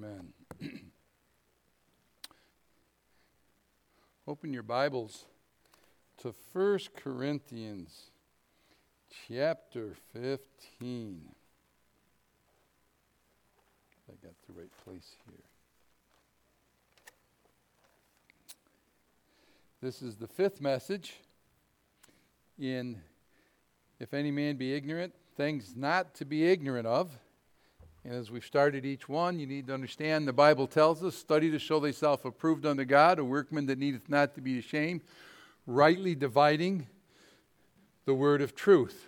Amen. Open your Bibles to 1 Corinthians chapter 15. I got the right place here. This is the fifth message in If Any Man Be Ignorant, Things Not to Be Ignorant Of. And as we've started each one, you need to understand the Bible tells us, study to show thyself approved unto God, a workman that needeth not to be ashamed, rightly dividing the word of truth.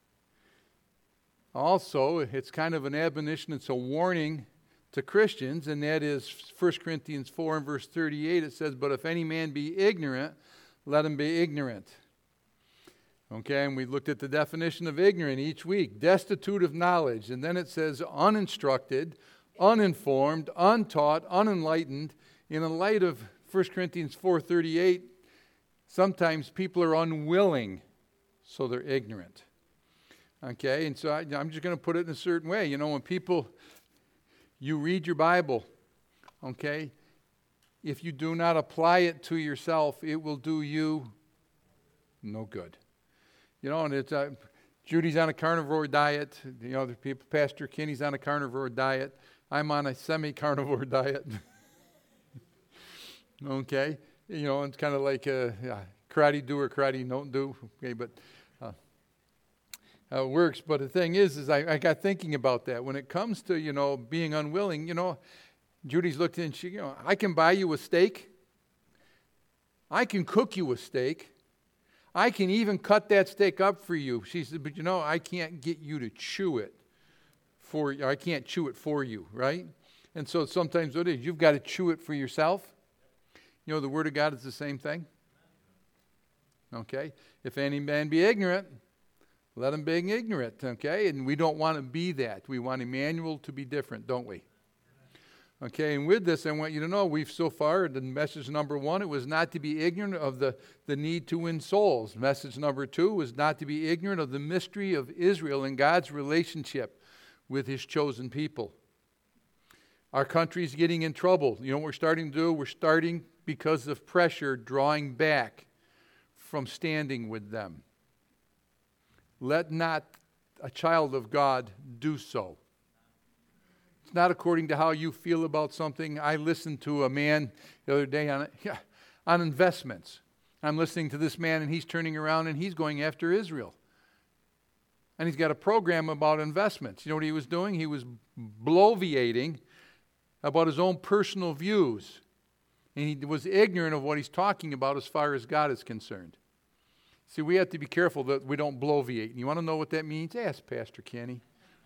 Also, it's kind of an admonition, it's a warning to Christians, and that is 1 Corinthians 4 and verse 38. It says, but if any man be ignorant, let him be ignorant. Okay, and we looked at the definition of ignorant each week. Destitute of knowledge. And then it says uninstructed, uninformed, untaught, unenlightened. In the light of 1 Corinthians 4:38, sometimes people are unwilling, so they're ignorant. Okay, and so I'm just going to put it in a certain way. You know, when you read your Bible, okay, if you do not apply it to yourself, it will do you no good. You know, and it's Judy's on a carnivore diet. You know, other people, Pastor Kenny's on a carnivore diet. I'm on a semi-carnivore diet. Okay, you know, it's kind of like karate do or karate don't do. Okay, but how it works. But the thing is I got thinking about that when it comes to being unwilling. Judy's looked in. She, I can buy you a steak. I can cook you a steak. I can even cut that steak up for you. She said, but I can't get you to chew it for you. I can't chew it for you, right? And so sometimes what it is, you've got to chew it for yourself. The Word of God is the same thing. Okay? If any man be ignorant, let him be ignorant, okay? And we don't want to be that. We want Emmanuel to be different, don't we? Okay, and with this, I want you to know, we've so far, in message number 1, it was not to be ignorant of the need to win souls. Message number 2 was not to be ignorant of the mystery of Israel and God's relationship with His chosen people. Our country's getting in trouble. You know what we're starting to do? We're starting, because of pressure, drawing back from standing with them. Let not a child of God do so. It's not according to how you feel about something. I listened to a man the other day on investments. I'm listening to this man, and he's turning around and he's going after Israel. And he's got a program about investments. You know what he was doing? He was bloviating about his own personal views. And he was ignorant of what he's talking about as far as God is concerned. See, we have to be careful that we don't bloviate. And you want to know what that means? Ask Pastor Kenny.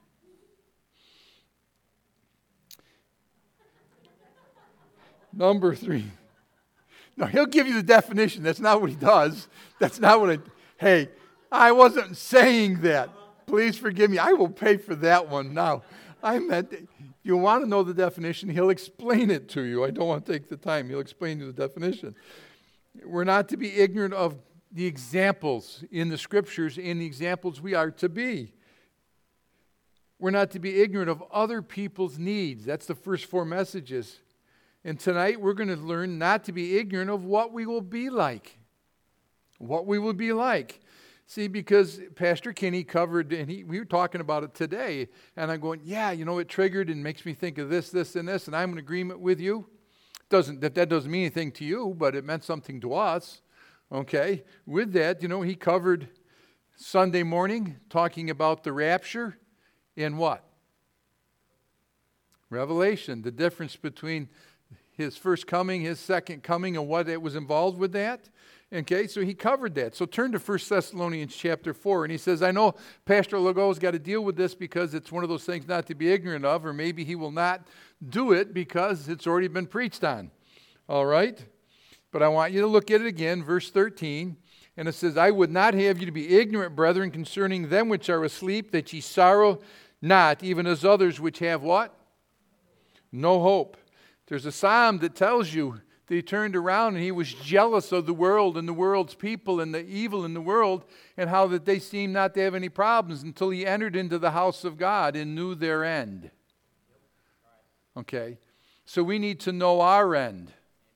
Number 3. No, he'll give you the definition. That's not what he does. That's not what hey, I wasn't saying that. Please forgive me. I will pay for that one now. I meant, you want to know the definition, he'll explain it to you. I don't want to take the time. He'll explain you the definition. We're not to be ignorant of the examples in the Scriptures, in the examples we are to be. We're not to be ignorant of other people's needs. That's the first 4 messages. And tonight we're going to learn not to be ignorant of what we will be like. What we will be like. See, because Pastor Kenny covered, and we were talking about it today, and I'm going, it triggered and makes me think of this, this, and this, and I'm in agreement with you. That doesn't mean anything to you, but it meant something to us. Okay? With that, he covered Sunday morning talking about the rapture in what? Revelation. The difference between His first coming, His second coming, and what it was involved with that. Okay, so he covered that. So turn to 1 Thessalonians chapter 4, and he says, I know Pastor Legault's got to deal with this because it's one of those things not to be ignorant of, or maybe he will not do it because it's already been preached on. All right? But I want you to look at it again, verse 13, and it says, I would not have you to be ignorant, brethren, concerning them which are asleep, that ye sorrow not, even as others which have what? No hope. There's a psalm that tells you that he turned around and he was jealous of the world and the world's people and the evil in the world and how that they seemed not to have any problems until he entered into the house of God and knew their end. Okay. So we need to know our end.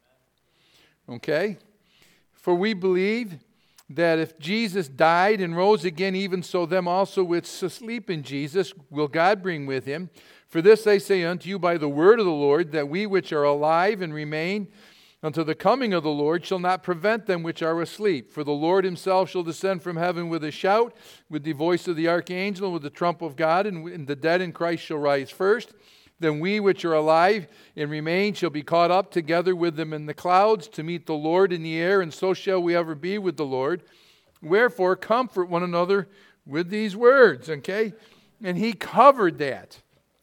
Okay? For we believe that if Jesus died and rose again, even so them also which sleep in Jesus will God bring with him. For this I say unto you by the word of the Lord, that we which are alive and remain until the coming of the Lord shall not prevent them which are asleep. For the Lord himself shall descend from heaven with a shout, with the voice of the archangel, and with the trump of God, and the dead in Christ shall rise first. Then we which are alive and remain shall be caught up together with them in the clouds to meet the Lord in the air, and so shall we ever be with the Lord. Wherefore comfort one another with these words. Okay? And he covered that.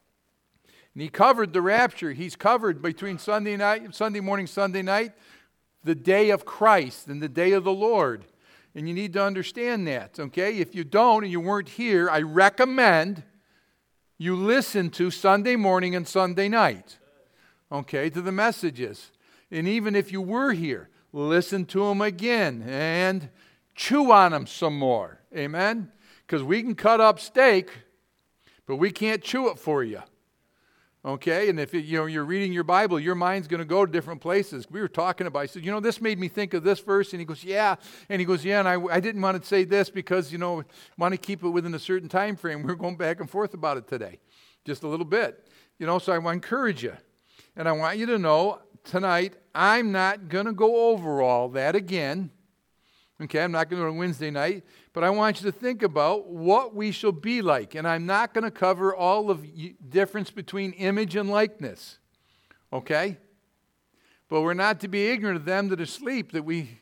And he covered the rapture. He's covered between Sunday morning, Sunday night, the day of Christ and the day of the Lord. And you need to understand that. Okay? If you don't and you weren't here, I recommend you listen to Sunday morning and Sunday night, okay, to the messages. And even if you were here, listen to them again and chew on them some more. Amen? Because we can cut up steak, but we can't chew it for you. Okay? And if you're reading your Bible, your mind's going to go to different places. We were talking about, I said, this made me think of this verse. And he goes, yeah. And he goes, yeah, and I didn't want to say this because, want to keep it within a certain time frame. We're going back and forth about it today. Just a little bit. So I want to encourage you. And I want you to know tonight, I'm not going to go over all that again. Okay, I'm not going to do it on Wednesday night. But I want you to think about what we shall be like. And I'm not going to cover all of the difference between image and likeness. Okay? But we're not to be ignorant of them that are asleep, that we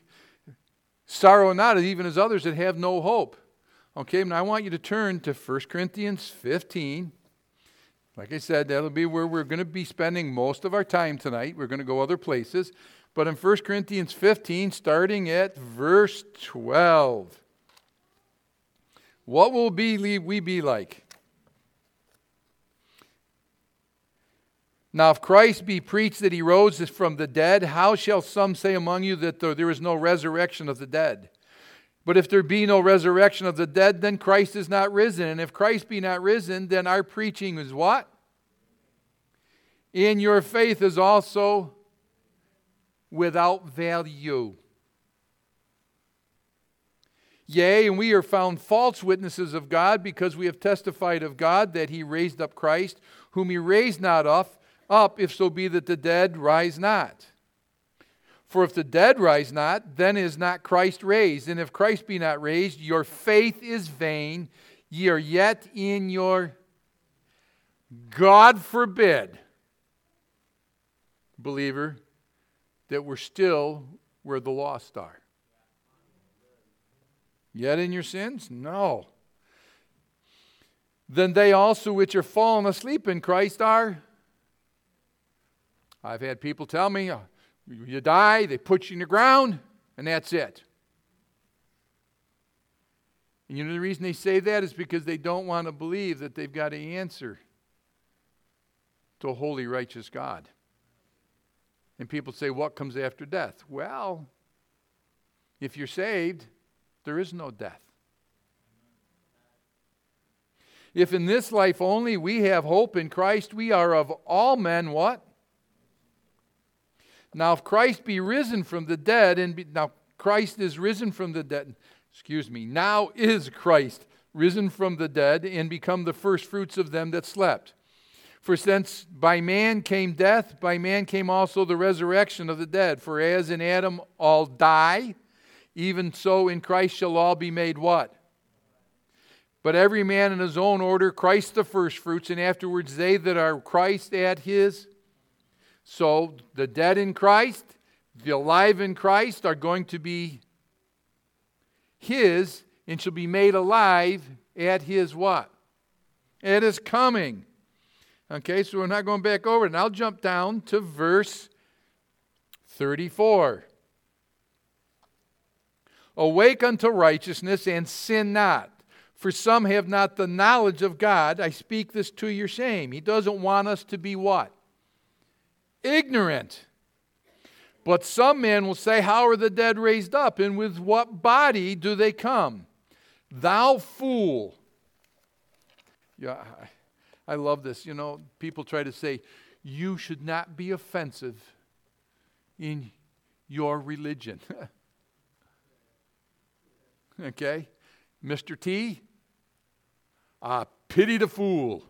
sorrow not, even as others that have no hope. Okay, and I want you to turn to 1 Corinthians 15. Like I said, that'll be where we're going to be spending most of our time tonight. We're going to go other places. But in 1 Corinthians 15, starting at verse 12. What will we be like? Now, if Christ be preached that he rose from the dead, how shall some say among you that there is no resurrection of the dead? But if there be no resurrection of the dead, then Christ is not risen. And if Christ be not risen, then our preaching is what? In your faith is also without value. Yea, and we are found false witnesses of God, because we have testified of God that he raised up Christ, whom he raised not up, if so be that the dead rise not. For if the dead rise not, then is not Christ raised. And if Christ be not raised, your faith is vain. Ye are yet in your, God forbid, believer, that we're still where the lost are. Yet in your sins? No. Then they also which are fallen asleep in Christ are. I've had people tell me, you die, they put you in the ground, and that's it. And the reason they say that is because they don't want to believe that they've got to answer to a holy, righteous God. And people say, what comes after death? Well, if you're saved, there is no death. If in this life only we have hope in Christ, we are of all men what? Now if Christ be risen from the dead, now Christ is risen from the dead, now is Christ risen from the dead and become the first fruits of them that slept. For since by man came death, by man came also the resurrection of the dead. For as in Adam all die, even so in Christ shall all be made what? But every man in his own order, Christ the firstfruits, and afterwards they that are Christ at his. So the dead in Christ, the alive in Christ are going to be his, and shall be made alive at his what? At his coming. Okay, so we're not going back over it. And I'll jump down to verse 34. Awake unto righteousness and sin not. For some have not the knowledge of God. I speak this to your shame. He doesn't want us to be what? Ignorant. But some men will say, how are the dead raised up? And with what body do they come? Thou fool. Yeah, I love this. People try to say, you should not be offensive in your religion. Okay? Mr. T, pity the fool.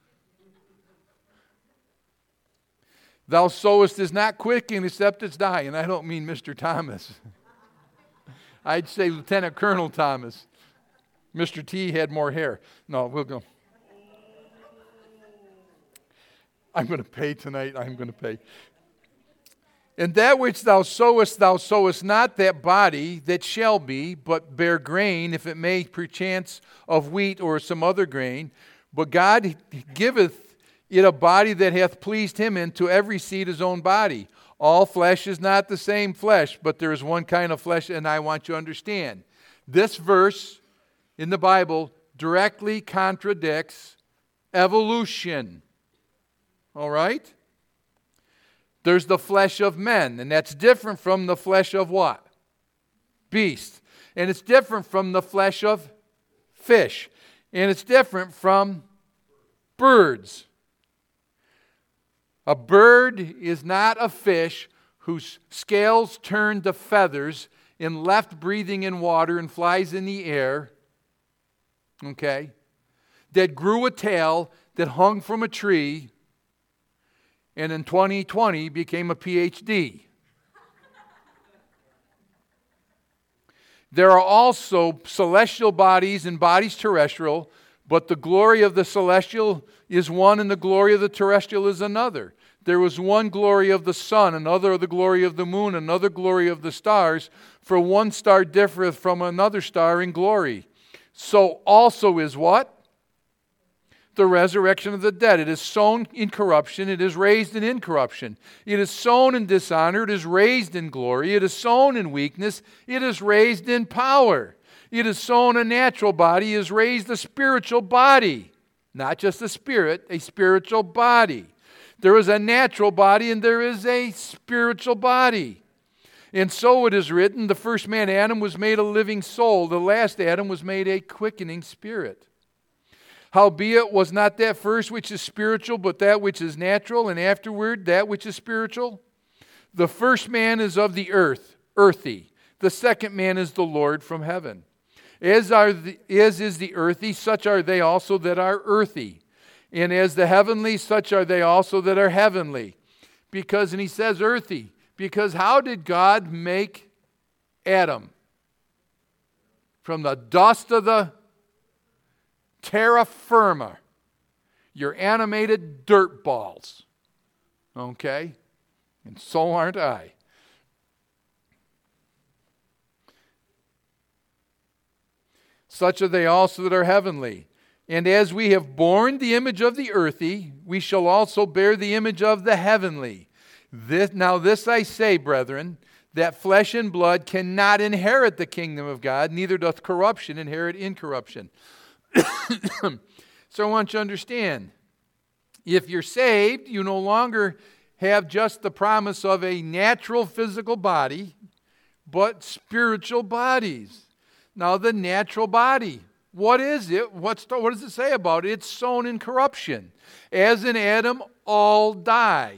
Thou sowest is not quicken except it's die. And I don't mean Mr. Thomas. I'd say Lieutenant Colonel Thomas. Mr. T had more hair. No, we'll go. I'm going to pay tonight. I'm going to pay. And that which thou sowest not that body that shall be, but bear grain, if it may perchance of wheat or some other grain. But God giveth it a body that hath pleased him, and to every seed his own body. All flesh is not the same flesh, but there is one kind of flesh, and I want you to understand. This verse in the Bible directly contradicts evolution. All right? There's the flesh of men, and that's different from the flesh of what? Beasts. And it's different from the flesh of fish. And it's different from birds. A bird is not a fish whose scales turn to feathers and left breathing in water and flies in the air, okay, that grew a tail that hung from a tree and in 2020 became a PhD. There are also celestial bodies and bodies terrestrial, but the glory of the celestial is one and the glory of the terrestrial is another. There was one glory of the sun, another of the glory of the moon, another glory of the stars, for one star differeth from another star in glory. So also is what? The resurrection of the dead. It is sown in corruption, it is raised in incorruption. It is sown in dishonor, it is raised in glory. It is sown in weakness, it is raised in power. It is sown a natural body, it is raised a spiritual body. Not just a spirit, a spiritual body. There is a natural body and there is a spiritual body. And so it is written, the first man, Adam, was made a living soul. The last Adam was made a quickening spirit. Howbeit was not that first which is spiritual, but that which is natural, and afterward that which is spiritual? The first man is of the earth, earthy. The second man is the Lord from heaven. As is the earthy, such are they also that are earthy. And as the heavenly, such are they also that are heavenly. Because, and he says earthy, because how did God make Adam? From the dust of the terra firma, your animated dirt balls. Okay? And so aren't I. Such are they also that are heavenly. And as we have borne the image of the earthy, we shall also bear the image of the heavenly. Now this I say, brethren, that flesh and blood cannot inherit the kingdom of God, neither doth corruption inherit incorruption. So I want you to understand, if you're saved, you no longer have just the promise of a natural physical body, but spiritual bodies. Now the natural body, what is it? What does it say about it? It's sown in corruption. As in Adam, all die.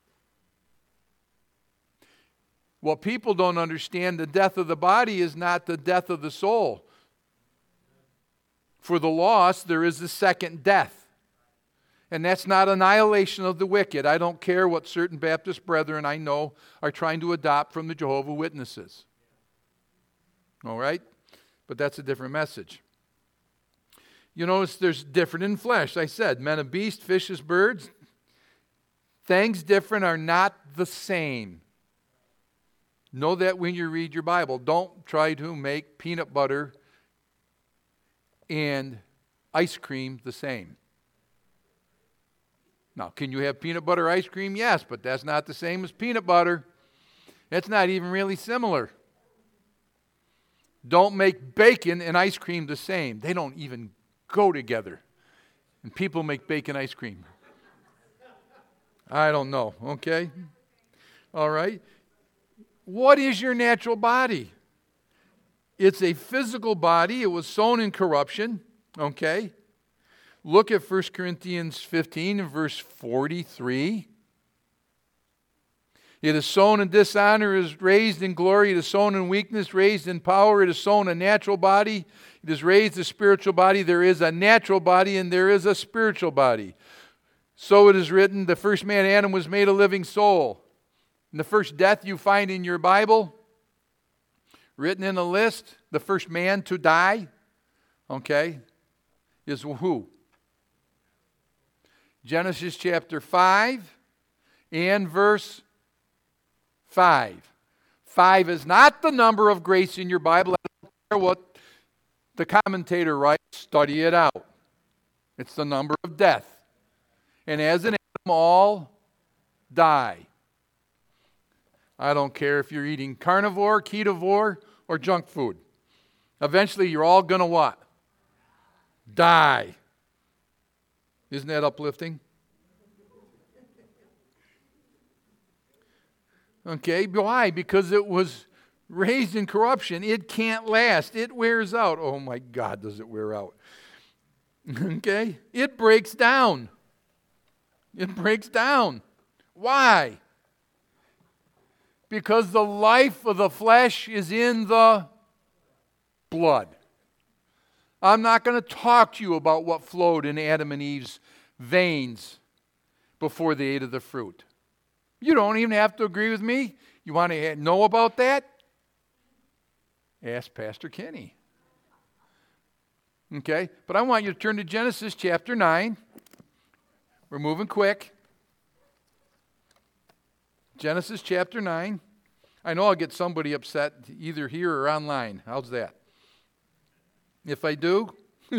What people don't understand, the death of the body is not the death of the soul. For the lost, there is a second death. And that's not annihilation of the wicked. I don't care what certain Baptist brethren I know are trying to adopt from the Jehovah's Witnesses. All right? But that's a different message. You notice there's different in flesh. I said, men of beast, fishes, birds. Things different are not the same. Know that when you read your Bible. Don't try to make peanut butter and ice cream the same. Now, can you have peanut butter ice cream? Yes, but that's not the same as peanut butter. It's not even really similar. Don't make bacon and ice cream the same. They don't even go together. And people make bacon ice cream. I don't know, okay? All right. What is your natural body? It's a physical body. It was sown in corruption, okay? Look at 1 Corinthians 15 and verse 43. It is sown in dishonor, is raised in glory. It is sown in weakness, raised in power. It is sown a natural body. It is raised a spiritual body. There is a natural body and there is a spiritual body. So it is written, the first man, Adam, was made a living soul. And the first death you find in your Bible, written in a list, the first man to die, okay, is who? Genesis chapter 5 and verse 5. 5 is not the number of grace in your Bible. I don't care what the commentator writes, study it out. It's the number of death. And as an Adam, all die. I don't care if you're eating carnivore, ketovore, or junk food. Eventually, you're all going to what? Die. Isn't that uplifting? Okay, why? Because it was raised in corruption. It can't last. It wears out. Oh my God, does it wear out? Okay? It breaks down. It breaks down. Why? Because the life of the flesh is in the blood. I'm not going to talk to you about what flowed in Adam and Eve's veins before they ate of the fruit. You don't even have to agree with me. You want to know about that? Ask Pastor Kenny. Okay? But I want you to turn to Genesis chapter 9. We're moving quick. Genesis chapter 9. I know I'll get somebody upset either here or online. How's that? If I do,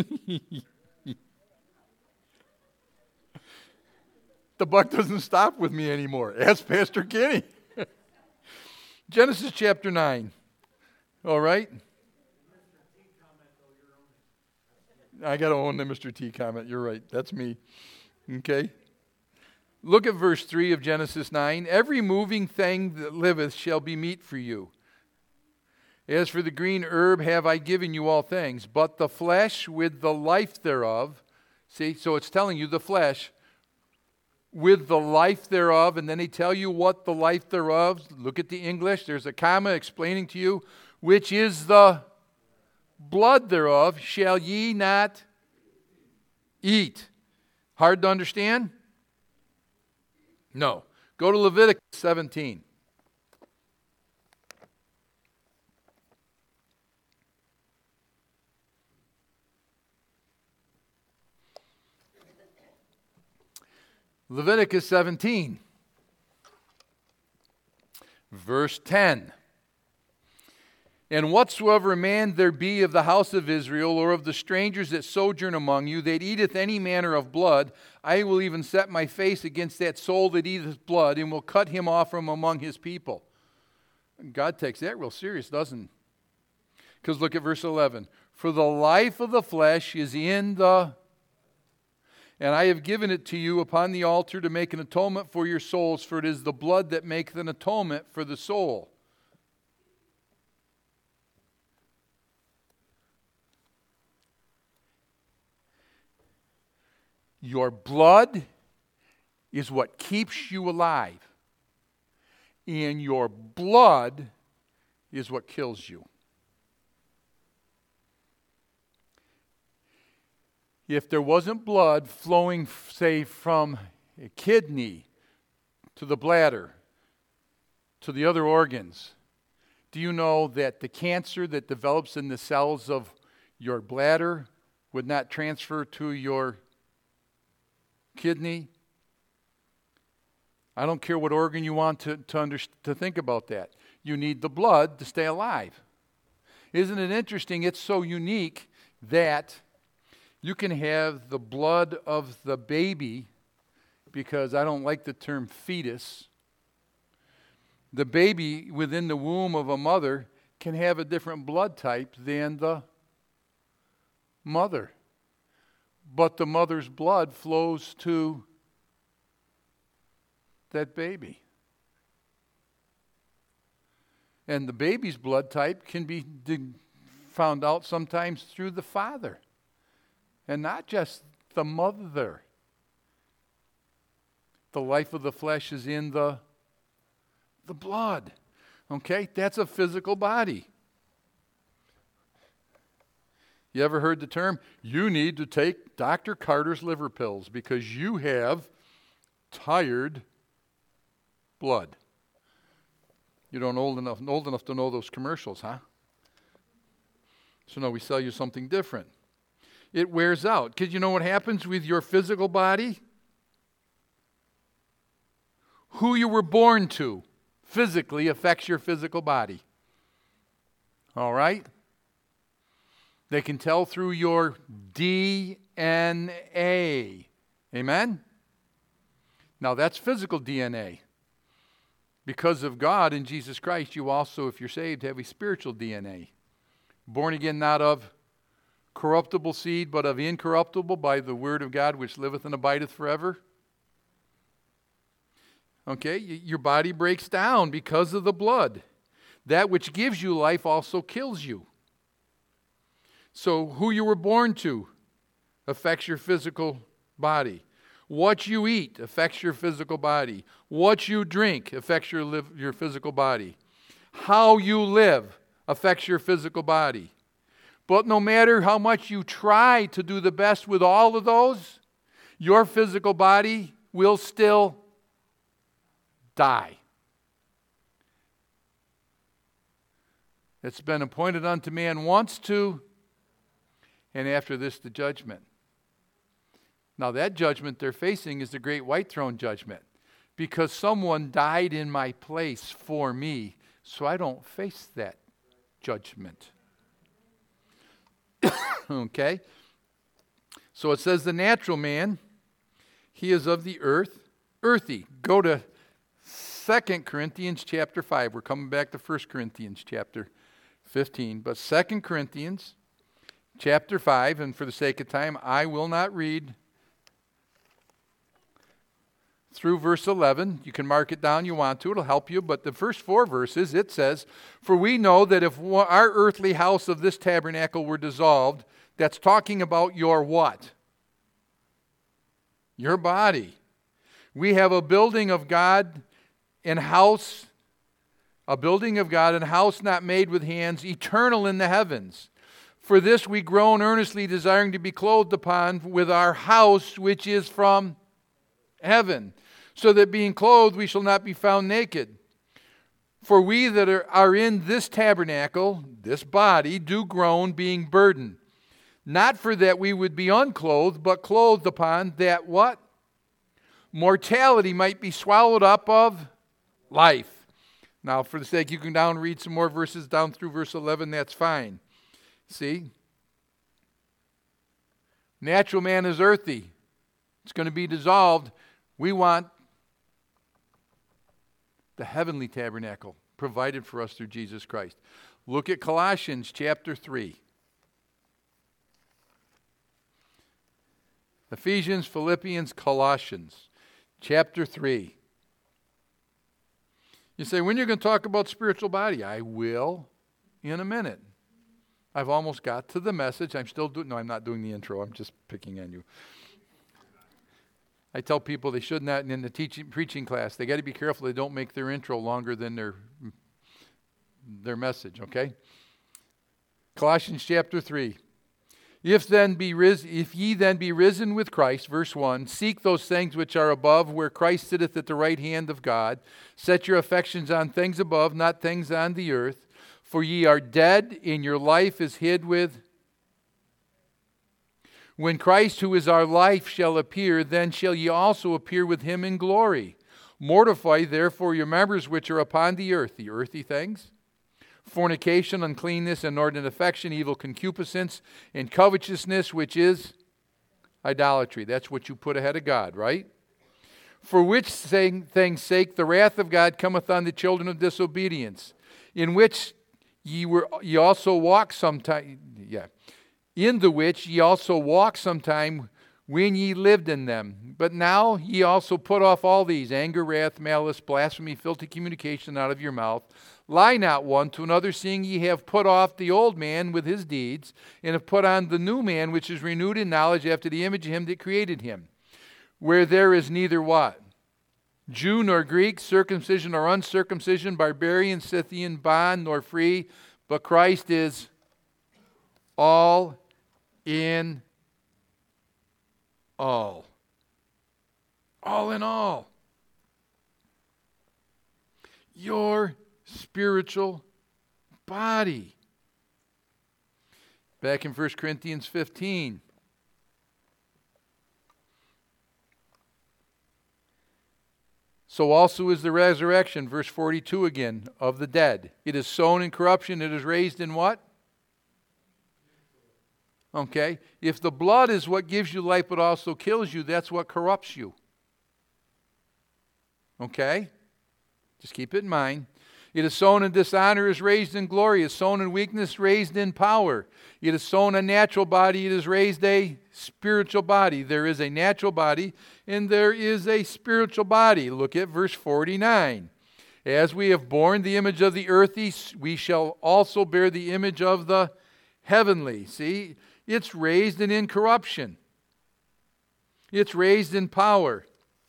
the buck doesn't stop with me anymore. Ask Pastor Kenny. Genesis chapter 9. All right? I got to own the Mr. T comment. You're right. That's me. Okay? Look at verse 3 of Genesis 9. Every moving thing that liveth shall be meat for you. As for the green herb have I given you all things, but the flesh with the life thereof. See, so it's telling you the flesh with the life thereof, and then they tell you what the life thereof. Look at the English. There's a comma explaining to you, which is the blood thereof shall ye not eat. Hard to understand? No. Go to Leviticus 17. Leviticus 17, verse 10. And whatsoever man there be of the house of Israel, or of the strangers that sojourn among you, that eateth any manner of blood, I will even set my face against that soul that eateth blood, and will cut him off from among his people. God takes that real serious, doesn't he? Because look at verse 11. For the life of the flesh is in the... And I have given it to you upon the altar to make an atonement for your souls, for it is the blood that maketh an atonement for the soul. Your blood is what keeps you alive, and your blood is what kills you. If there wasn't blood flowing, say, from a kidney to the bladder to the other organs, do you know that the cancer that develops in the cells of your bladder would not transfer to your kidney? I don't care what organ you want to think about that. You need the blood to stay alive. Isn't it interesting? It's so unique that you can have the blood of the baby, because I don't like the term fetus. The baby within the womb of a mother can have a different blood type than the mother. But the mother's blood flows to that baby. And the baby's blood type can be found out sometimes through the father. And not just the mother. The life of the flesh is in the The blood. Okay? That's a physical body. You ever heard the term, you need to take Dr. Carter's liver pills because you have tired blood. You don't old enough to know those commercials, huh? So no, we sell you something different. It wears out. Because you know what happens with your physical body? Who you were born to physically affects your physical body. All right? They can tell through your DNA. Amen? Now that's physical DNA. Because of God in Jesus Christ, you also, if you're saved, have a spiritual DNA. Born again not of corruptible seed, but of incorruptible by the word of God which liveth and abideth forever. Okay, your body breaks down because of the blood. That which gives you life also kills you. So who you were born to affects your physical body. What you eat affects your physical body. What you drink affects your physical body. How you live affects your physical body. But no matter how much you try to do the best with all of those, your physical body will still die. It's been appointed unto man once to, and after this the judgment. Now that judgment they're facing is the great white throne judgment, because someone died in my place for me, so I don't face that judgment. Okay? So it says the natural man, he is of the earth, earthy. Go to 2 Corinthians chapter 5. We're coming back to 1 Corinthians chapter 15. But 2 Corinthians chapter 5, and for the sake of time, I will not read through verse 11. You can mark it down you want to. It'll help you. But the first 4 verses, it says, for we know that if our earthly house of this tabernacle were dissolved, that's talking about your what? Your body. We have a building of God and house, a building of God and house not made with hands, eternal in the heavens. For this we groan earnestly, desiring to be clothed upon with our house which is from heaven, so that being clothed we shall not be found naked. For we that are in this tabernacle, this body, do groan, being burdened. Not for that we would be unclothed, but clothed upon that what? Mortality might be swallowed up of life. Now, for the sake, you can down read some more verses down through verse 11. That's fine. See? Natural man is earthy. It's going to be dissolved. We want the heavenly tabernacle provided for us through Jesus Christ. Look at Colossians chapter 3. Ephesians, Philippians, Colossians chapter 3. You say, when are you going to talk about spiritual body? I will in a minute. I've almost got to the message. I'm I'm not doing the intro. I'm just picking on you. I tell people they should not, in the preaching class, they got to be careful they don't make their intro longer than their message, okay? Colossians chapter 3. If ye then be risen with Christ, verse 1, seek those things which are above, where Christ sitteth at the right hand of God. Set your affections on things above, not things on the earth. For ye are dead, and your life is hid with. When Christ, who is our life, shall appear, then shall ye also appear with him in glory. Mortify therefore your members which are upon the earth, the earthy things, fornication, uncleanness, inordinate affection, evil concupiscence, and covetousness, which is idolatry. That's what you put ahead of God, right? For which things sake the wrath of God cometh on the children of disobedience, in which ye also walk sometime. In the which ye also walked sometime when ye lived in them. But now ye also put off all these, anger, wrath, malice, blasphemy, filthy communication out of your mouth. Lie not one to another, seeing ye have put off the old man with his deeds, and have put on the new man, which is renewed in knowledge after the image of him that created him. Where there is neither what? Jew nor Greek, circumcision or uncircumcision, barbarian, Scythian, bond nor free, but Christ is all in all. All in all. Your spiritual body. Back in 1 Corinthians 15. So also is the resurrection, verse 42 again, of the dead. It is sown in corruption, it is raised in what? Okay. If the blood is what gives you life but also kills you, that's what corrupts you. Okay? Just keep it in mind. It is sown in dishonor, is raised in glory. It is sown in weakness, raised in power. It is sown a natural body, it is raised a spiritual body. There is a natural body and there is a spiritual body. Look at verse 49. As we have borne the image of the earthly, we shall also bear the image of the heavenly. See, it's raised in incorruption. It's raised in power.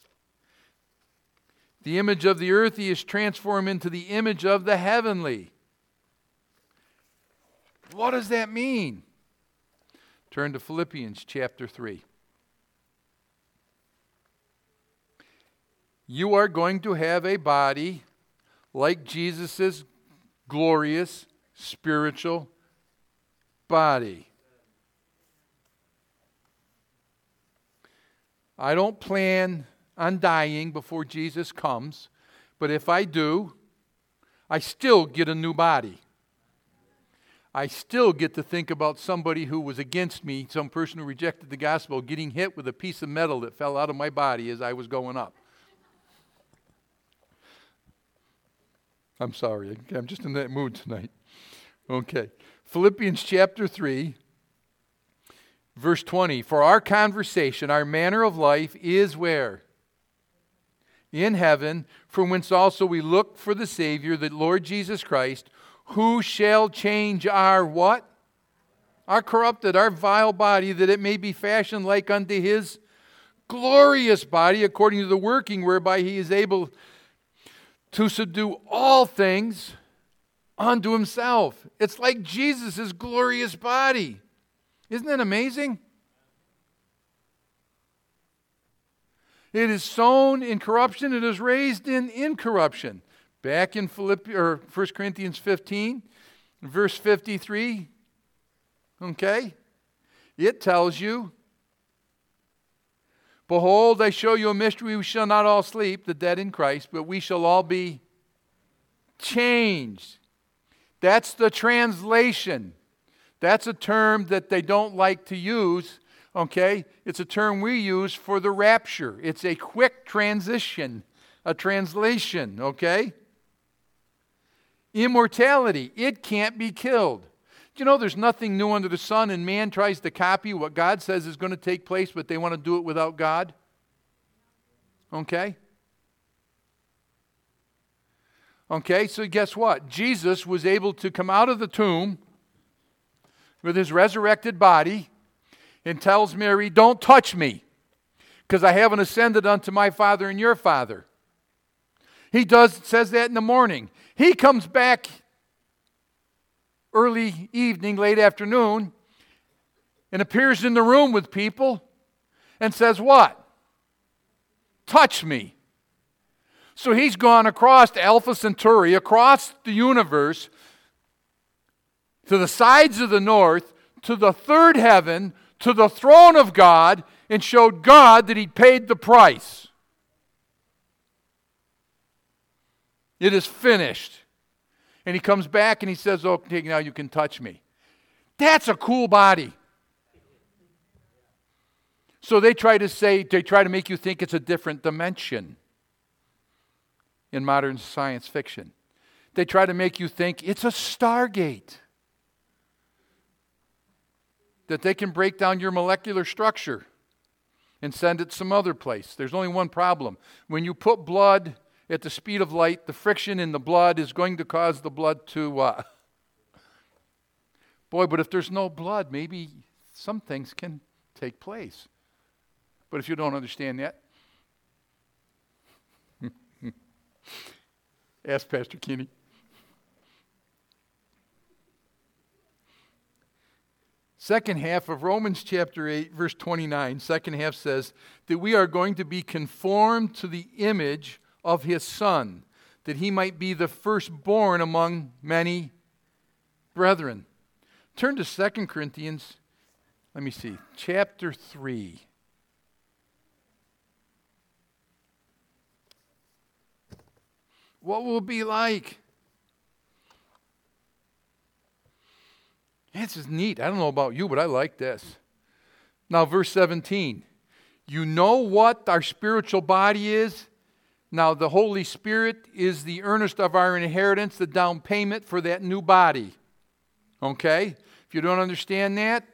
The image of the earthly is transformed into the image of the heavenly. What does that mean? Turn to Philippians chapter 3. You are going to have a body like Jesus' glorious spiritual body. I don't plan on dying before Jesus comes, but if I do, I still get a new body. I still get to think about somebody who was against me, some person who rejected the gospel, getting hit with a piece of metal that fell out of my body as I was going up. I'm sorry, I'm just in that mood tonight. Okay, Philippians chapter 3, verse 20. For our conversation, our manner of life is where? In heaven, from whence also we look for the Savior, the Lord Jesus Christ, who shall change our what? Our corrupted, our vile body, that it may be fashioned like unto His glorious body, according to the working whereby He is able to subdue all things unto Himself. It's like Jesus' glorious body. Isn't that amazing? It is sown in corruption, it is raised in incorruption. Back in 1 Corinthians 15, verse 53, okay, it tells you, behold, I show you a mystery, we shall not all sleep, the dead in Christ, but we shall all be changed. That's the translation. That's a term that they don't like to use. Okay, it's a term we use for the rapture. It's a quick transition, a translation, okay? Immortality, it can't be killed. Do you know there's nothing new under the sun, and man tries to copy what God says is going to take place, but they want to do it without God? Okay? Okay, so guess what? Jesus was able to come out of the tomb with His resurrected body and tells Mary, don't touch me, because I haven't ascended unto my Father and your Father. He says that in the morning. He comes back early evening, late afternoon, and appears in the room with people and says what? Touch me. So He's gone across Alpha Centauri, across the universe, to the sides of the north, to the third heaven, to the throne of God, and showed God that He paid the price. It is finished. And He comes back and He says, okay, now you can touch me. That's a cool body. So they try to make you think it's a different dimension in modern science fiction. They try to make you think it's a Stargate. That they can break down your molecular structure and send it some other place. There's only one problem. When you put blood at the speed of light, the friction in the blood is going to cause the blood to... Boy, but if there's no blood, maybe some things can take place. But if you don't understand that... Ask Pastor Kenny. Second half of Romans chapter 8, verse 29, second half says that we are going to be conformed to the image of his Son, that he might be the firstborn among many brethren. Turn to 2 Corinthians, chapter 3. What will it be like? This is neat. I don't know about you, but I like this. Now, verse 17. You know what our spiritual body is? Now, the Holy Spirit is the earnest of our inheritance, the down payment for that new body. Okay? If you don't understand that,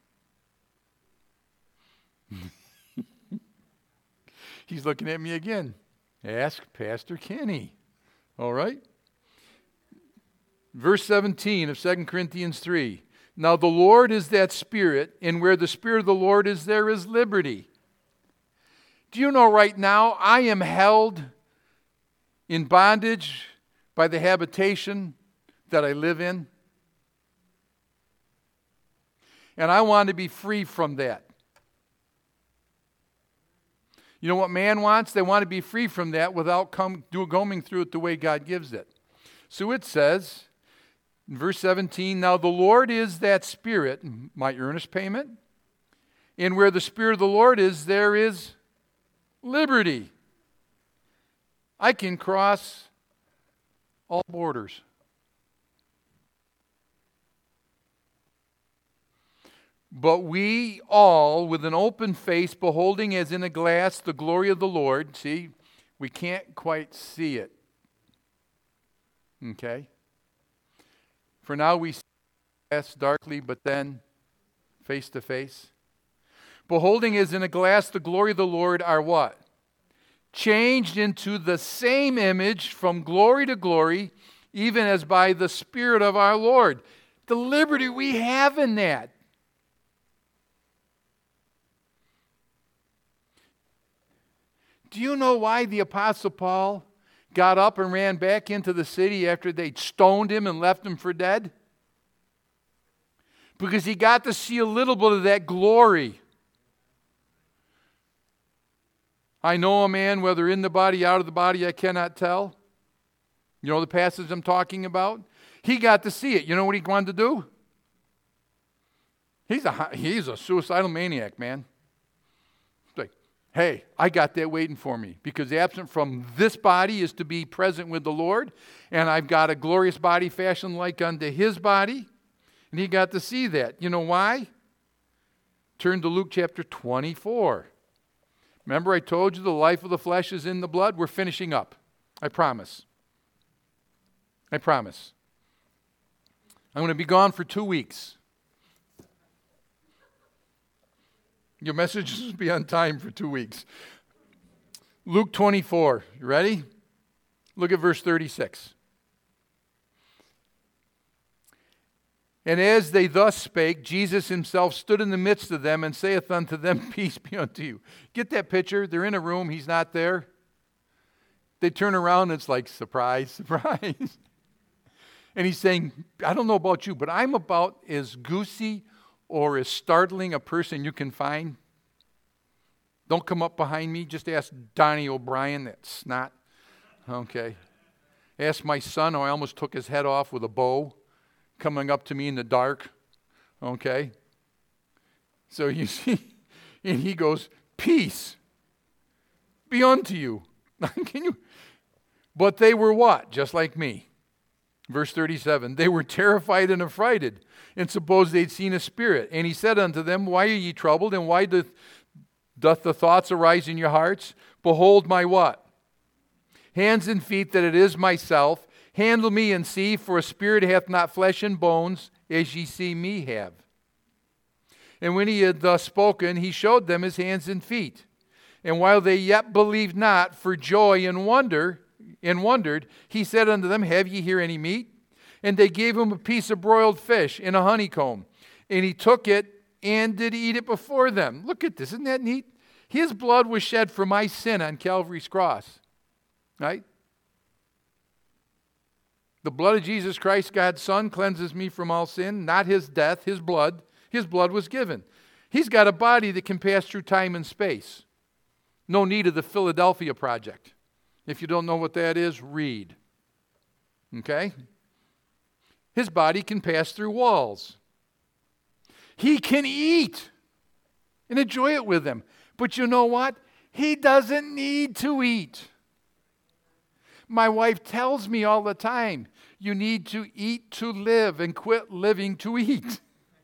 he's looking at me again. Ask Pastor Kenny. All right? Verse 17 of 2 Corinthians 3. Now the Lord is that Spirit, and where the Spirit of the Lord is, there is liberty. Do you know right now I am held in bondage by the habitation that I live in? And I want to be free from that. You know what man wants? They want to be free from that without going through it the way God gives it. So it says, in verse 17, now the Lord is that Spirit, my earnest payment, and where the Spirit of the Lord is, there is liberty. I can cross all borders. But we all, with an open face, beholding as in a glass the glory of the Lord, see, we can't quite see it. Okay? For now we see glass darkly, but then face to face. Beholding as in a glass the glory of the Lord are what? Changed into the same image from glory to glory, even as by the Spirit of our Lord. The liberty we have in that. Do you know why the Apostle Paul got up and ran back into the city after they'd stoned him and left him for dead? Because he got to see a little bit of that glory. I know a man, whether in the body, out of the body, I cannot tell. You know the passage I'm talking about? He got to see it. You know what he wanted to do? He's a suicidal maniac, man. Hey, I got that waiting for me, because absent from this body is to be present with the Lord, and I've got a glorious body fashioned like unto his body, and he got to see that. You know why? Turn to Luke chapter 24. Remember I told you the life of the flesh is in the blood? We're finishing up. I promise. I promise. I'm going to be gone for 2 weeks. Your messages will be on time for 2 weeks. Luke 24. You ready? Look at verse 36. And as they thus spake, Jesus himself stood in the midst of them and saith unto them, Peace be unto you. Get that picture? They're in a room. He's not there. They turn around and it's like, surprise, surprise. And he's saying, I don't know about you, but I'm about as goosey or as startling a person you can find. Don't come up behind me. Just ask Donnie O'Brien, that snot. Okay. Ask my son, who I almost took his head off with a bow, coming up to me in the dark. Okay. So you see, and he goes, peace be unto you. Can you? But they were what? Just like me. Verse 37, they were terrified and affrighted, and supposed they'd seen a spirit. And he said unto them, Why are ye troubled, and why doth the thoughts arise in your hearts? Behold my what? Hands and feet, that it is myself. Handle me and see, for a spirit hath not flesh and bones, as ye see me have. And when he had thus spoken, he showed them his hands and feet. And while they yet believed not, for joy and wondered, he said unto them, Have ye here any meat? And they gave him a piece of broiled fish and a honeycomb. And he took it and did eat it before them. Look at this, isn't that neat? His blood was shed for my sin on Calvary's cross. Right? The blood of Jesus Christ, God's Son, cleanses me from all sin, not his death, his blood. His blood was given. He's got a body that can pass through time and space. No need of the Philadelphia Project. If you don't know what that is, read. Okay? His body can pass through walls. He can eat and enjoy it with them. But you know what? He doesn't need to eat. My wife tells me all the time, you need to eat to live and quit living to eat.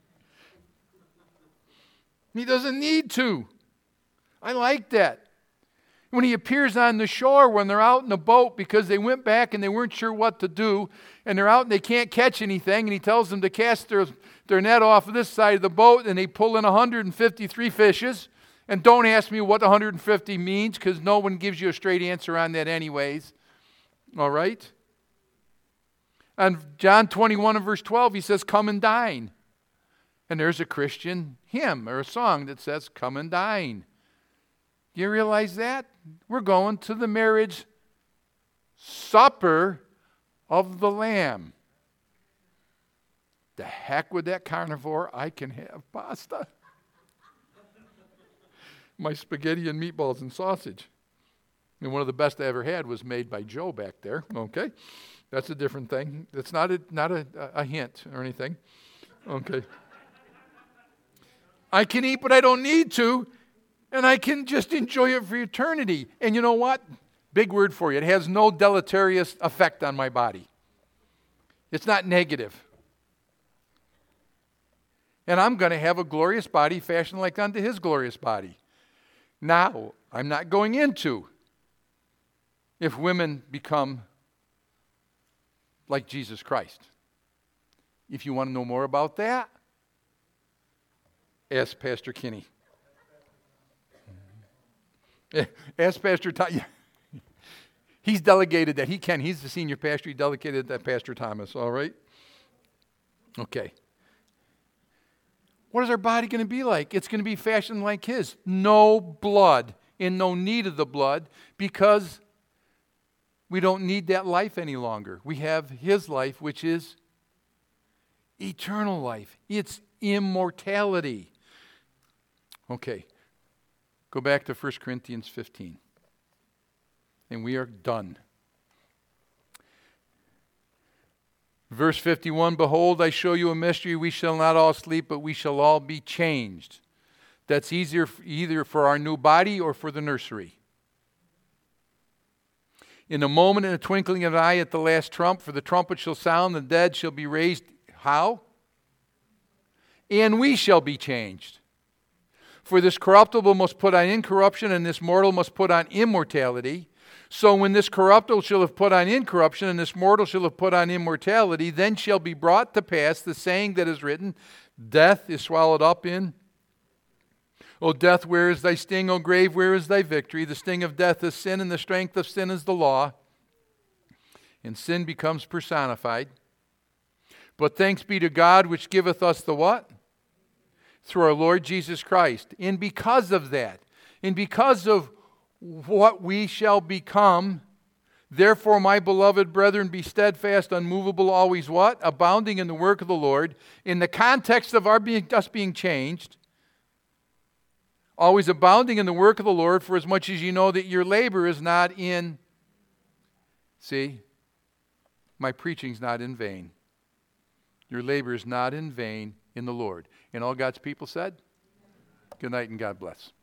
He doesn't need to. I like that. When he appears on the shore, when they're out in the boat because they went back and they weren't sure what to do, and they're out and they can't catch anything, and he tells them to cast their net off of this side of the boat, and they pull in 153 fishes. And don't ask me what 150 means, because no one gives you a straight answer on that anyways. All right? And John 21 and verse 12, he says, come and dine. And there's a Christian hymn or a song that says, come and dine. Do you realize that? We're going to the marriage supper of the Lamb. The heck with that carnivore, I can have pasta. My spaghetti and meatballs and sausage. And one of the best I ever had was made by Joe back there. Okay? That's a different thing. It's not a hint or anything. Okay. I can eat, but I don't need to. And I can just enjoy it for eternity. And you know what? Big word for you. It has no deleterious effect on my body. It's not negative. And I'm going to have a glorious body fashioned like unto his glorious body. Now, I'm not going into if women become like Jesus Christ. If you want to know more about that, ask Pastor Kinney. Ask Pastor Thomas. He's delegated that. He can. He's the senior pastor. He delegated that Pastor Thomas. All right? Okay. What is our body going to be like? It's going to be fashioned like his. No blood and no need of the blood, because we don't need that life any longer. We have his life, which is eternal life. It's immortality. Okay. Go back to 1 Corinthians 15. And we are done. Verse 51, behold, I show you a mystery. We shall not all sleep, but we shall all be changed. That's either for our new body or for the nursery. In a moment, in a twinkling of an eye, at the last trump, for the trumpet shall sound, the dead shall be raised. How? And we shall be changed. For this corruptible must put on incorruption, and this mortal must put on immortality. So when this corruptible shall have put on incorruption, and this mortal shall have put on immortality, then shall be brought to pass the saying that is written, death is swallowed up in. O death, where is thy sting? O grave, where is thy victory? The sting of death is sin, and the strength of sin is the law. And sin becomes personified. But thanks be to God, which giveth us the what? Through our Lord Jesus Christ. And because of that, and because of what we shall become, therefore, my beloved brethren, be steadfast, unmovable, always what? Abounding in the work of the Lord. In the context of us being changed, always abounding in the work of the Lord, for as much as you know that your labor is not in, see, my preaching's not in vain. Your labor is not in vain in the Lord. And all God's people said, good night and God bless.